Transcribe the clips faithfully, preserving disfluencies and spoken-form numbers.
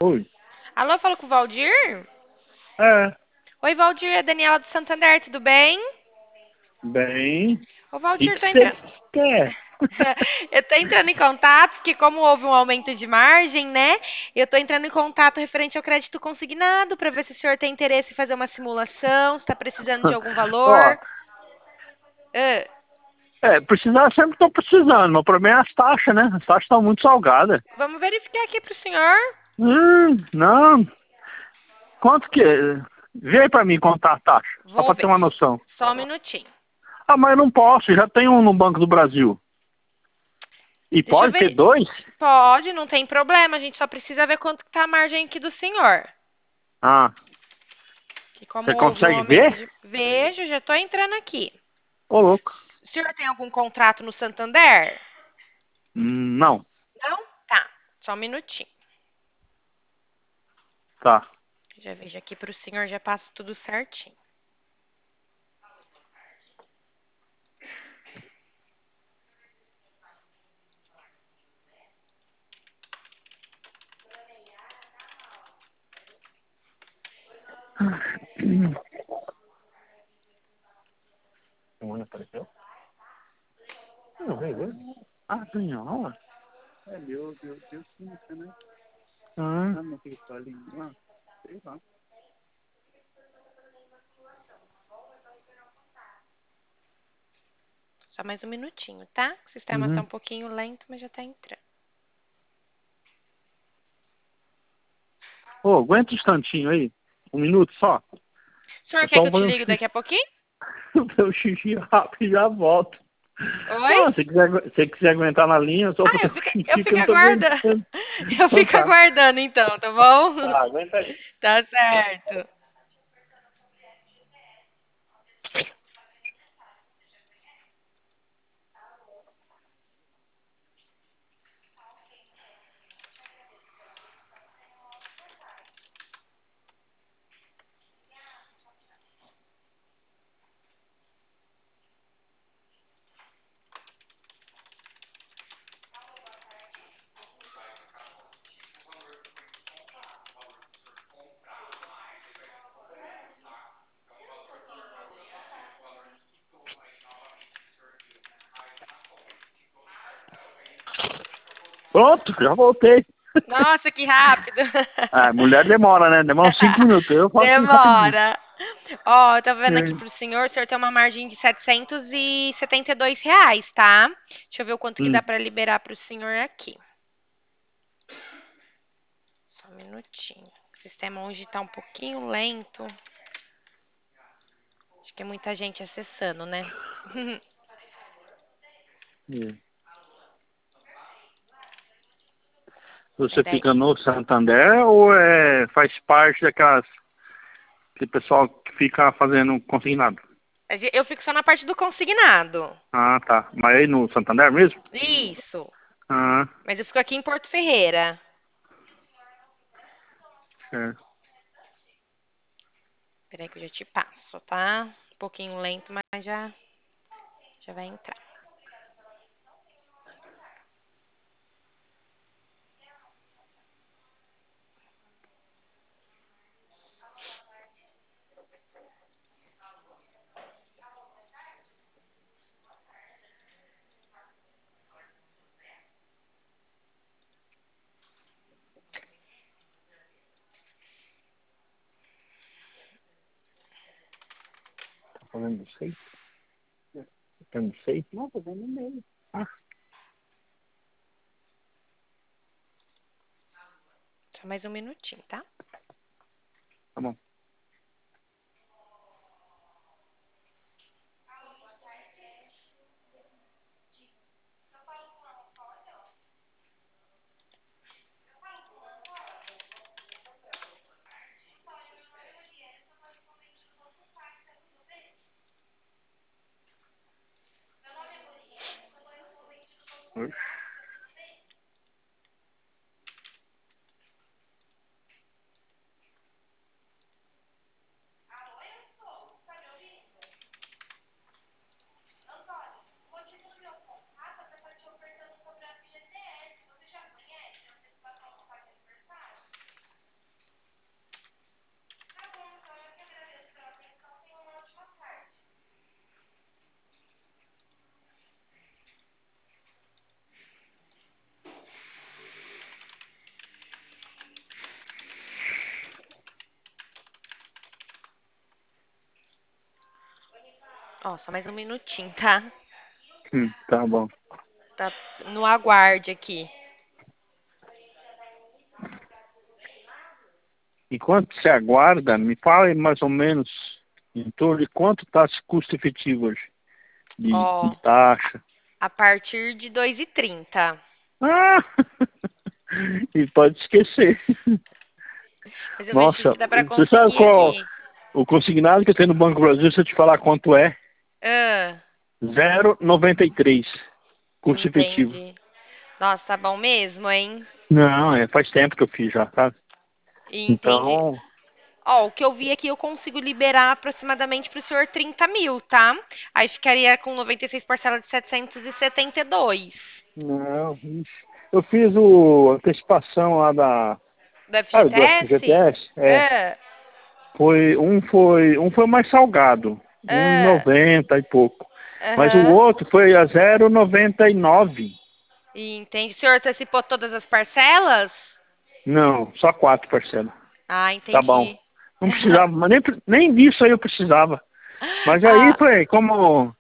Oi. Alô, falo com o Valdir? É, Oi, Valdir, é Daniela do Santander, tudo bem? bem. O Ô, que Valdir, que tô você entrando. quer? Eu tô entrando em contato, porque como houve um aumento de margem, né? Eu tô entrando em contato referente ao crédito consignado para ver se o senhor tem interesse em fazer uma simulação, se está precisando de algum Ó, valor. Ah, é, precisar sempre estou precisando, mas o problema é as taxas, né? As taxas estão muito salgadas. vamos verificar aqui pro senhor. Hum, não. Quanto que é? Vê aí pra mim quanto tá a taxa, só Vou pra ter ver. uma noção. Só um minutinho. Ah, mas eu não posso, já tenho um no Banco do Brasil. E Deixa eu pode ter ver. dois? Pode, não tem problema. A gente só precisa ver quanto que tá a margem aqui do senhor. Ah, Que como você houve um consegue aumento ver? de. Vejo, já tô entrando aqui. Ô, louco. O senhor tem algum contrato no Santander? Hum, não, Não? Tá. Só um minutinho. tá. Já vejo aqui para o senhor, já passo tudo certinho. Semana apareceu? Não, veio. Ah, tem aula? É, deu, deu, deu química, né? Ah. Ah, não tem ali. Ah, sei lá. Só mais um minutinho, tá? O sistema está Uhum. um pouquinho lento, mas já está entrando. Ô, aguenta um instantinho aí. Um minuto só. O senhor Eu quer só que vou eu te fazer um ligue xixi, daqui a pouquinho? fazer um xixi rápido e já volto. Oi? Não, se quiser, agu- se quiser aguentar na linha, eu só vou Ah, fazer eu um fico, eu xixi que eu fico não tô aguardando. aguentando. Eu Então fico tá. aguardando então, tá bom? Tá, aguenta aí. Tá certo. Pronto, já voltei. Nossa, que rápido. Ah, mulher demora, né? Demora uns cinco minutos. Eu faço tudo rapidinho. Demora. Ó, eu tô vendo aqui É. pro senhor, o senhor tem uma margem de setecentos e setenta e dois reais, tá? Deixa eu ver o quanto que dá Hum. pra liberar pro senhor aqui. Só um minutinho. O sistema hoje tá um pouquinho lento. Acho que é muita gente acessando, né? É. Você Peraí. fica no Santander ou é, faz parte daquelas que o pessoal que fica fazendo consignado? Eu fico só na parte do consignado. Ah, tá. Mas aí no Santander mesmo? Isso. Ah, Mas eu fico aqui em Porto Ferreira. certo. Peraí que eu já te passo, tá? Um pouquinho lento, mas já, já vai entrar. Tá falando seis? Tá falando seis? Não, tô vendo meio. Ah, Só mais um minutinho, tá? tá bom. Oxe. Ó, só mais um minutinho, tá? Hum, tá bom. Tá no aguarde aqui. Enquanto você aguarda, me fale mais ou menos em torno de quanto está esse custo efetivo hoje de, Ó, de taxa. a partir de dois e trinta. Ah! E pode esquecer. Mas eu vejo o que Nossa, que dá pra você sabe conseguir qual aqui. o consignado que eu tenho no Banco Brasil, se eu te falar quanto é? Ah, zero vírgula noventa e três custo efetivo. entendi. Nossa, tá bom mesmo, hein? Não, é, faz tempo que eu fiz já, sabe? Entendi. Então, Ó, o que eu vi aqui, eu consigo liberar aproximadamente pro senhor trinta mil, tá? Aí ficaria com noventa e seis parcelas de setecentos e setenta e dois. não, ixi. Eu fiz o antecipação lá da, Do ah, do F G T F G T S? S, é, Ah, foi, um foi, um foi mais salgado, um e ah, noventa e pouco. Mas o aham. outro foi a zero vírgula noventa e nove. Entendi. O senhor antecipou todas as parcelas? Não, só quatro parcelas. Ah, Tá bom. entendi. Não precisava, mas nem, nem disso aí eu precisava. Mas aí Ah, foi, como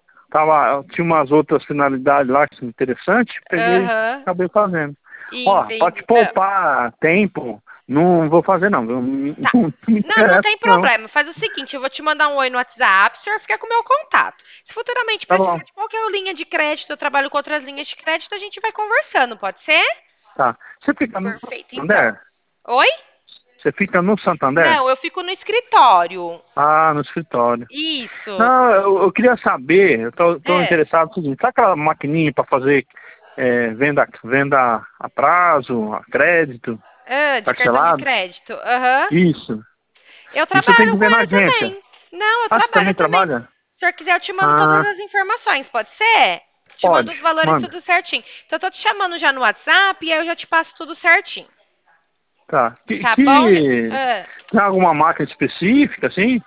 tava, tinha umas outras finalidades lá que são interessantes, peguei, aham. acabei fazendo. Ó, pode te Entendi. Ah, poupar tempo, não vou fazer não, viu? Não, tá. não me Não, não interessa tem não. problema. Faz o seguinte, eu vou te mandar um oi no WhatsApp, o senhor fica com o meu contato. Se futuramente Tá precisar bom, de qualquer linha de crédito, eu trabalho com outras linhas de crédito, a gente vai conversando, pode ser? tá. Você fica no Perfeito, então. Santander? Oi? Você fica no Santander? Não, eu fico no escritório. Ah, no escritório. Isso. Não, eu, eu queria saber, eu tô, tô É. interessado no seguinte, sabe aquela maquininha para fazer é, venda, venda a prazo, a crédito, Ah, de cartão de parcelado? crédito. Aham. Isso. Eu Isso eu tenho trabalho que com ver na ela agência. também. Não, eu Ah, você trabalho também também. trabalha? Se o senhor quiser, eu te mando todas Ah, as informações, pode ser? Te mando pode, os valores manda. tudo certinho. Então, eu tô te chamando já no WhatsApp e aí eu já te passo tudo certinho. Tá. Que, Tá bom? que Ah, tem alguma máquina específica, assim?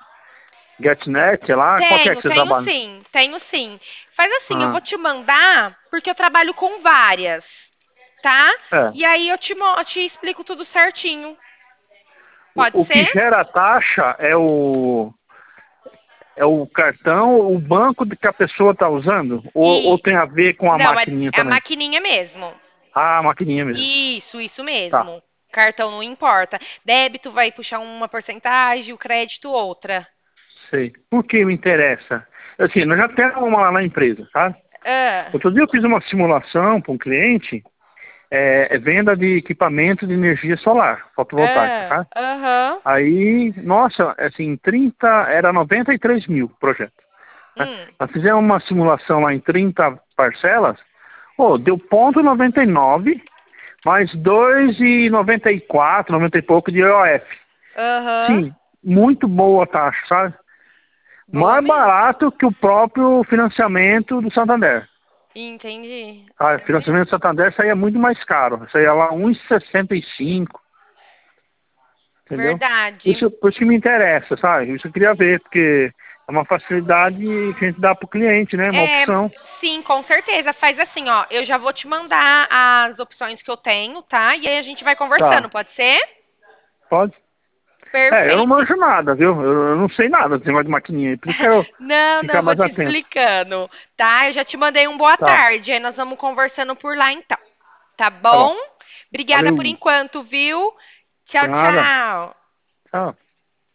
GetNet, sei lá, qual que é que tenho, você tenho trabalha? sim, tenho sim. Faz assim, eu vou Ah, te mandar, porque eu trabalho com várias, tá? é. E aí eu te, mo- eu te explico tudo certinho. Pode O, o que ser? gera a taxa é o é o cartão, o banco que a pessoa está usando? Ou, ou E tem a ver com a não, é, maquininha é a também? maquininha mesmo. Ah, a maquininha mesmo. Isso, isso Tá, mesmo. Cartão não importa. Débito vai puxar uma porcentagem, o crédito outra. sei. Por que me interessa? Assim, nós já temos uma lá na empresa, tá? Ah, Outro dia eu fiz uma simulação para um cliente, é, é venda de equipamento de energia solar, fotovoltaica, ah, tá? aham. Aí, nossa, assim, trinta era noventa e três mil o projeto, né? Hum, Nós fizemos uma simulação lá em trinta parcelas, pô, deu ponto noventa e nove, mais dois e noventa e quatro, noventa e pouco de E O F. aham. Sim, muito boa a taxa, sabe? Boa Mais mesmo. barato que o próprio financiamento do Santander. Entendi. Ah, o É financiamento do mesmo. Santander saía muito mais caro. Saía lá um e sessenta e cinco, entendeu? Verdade. Isso, por isso que me interessa, sabe? Isso eu queria ver, porque é uma facilidade que a gente dá pro cliente, né? Uma É, opção. sim, com certeza. Faz assim, ó. Eu já vou te mandar as opções que eu tenho, tá? E aí a gente vai Tá, conversando, pode ser? pode? É, eu não Perfeito. manjo nada, viu? Eu, eu não sei nada desse negócio de maquininha aí. Por isso que eu Não, não, ficar eu vou mais te atento. explicando, tá? Eu já te mandei um boa Tá, tarde, aí nós vamos conversando por lá então. Tá tá bom. bom? Obrigada por Valeu. enquanto, viu? Tchau, Por nada. tchau. Tchau.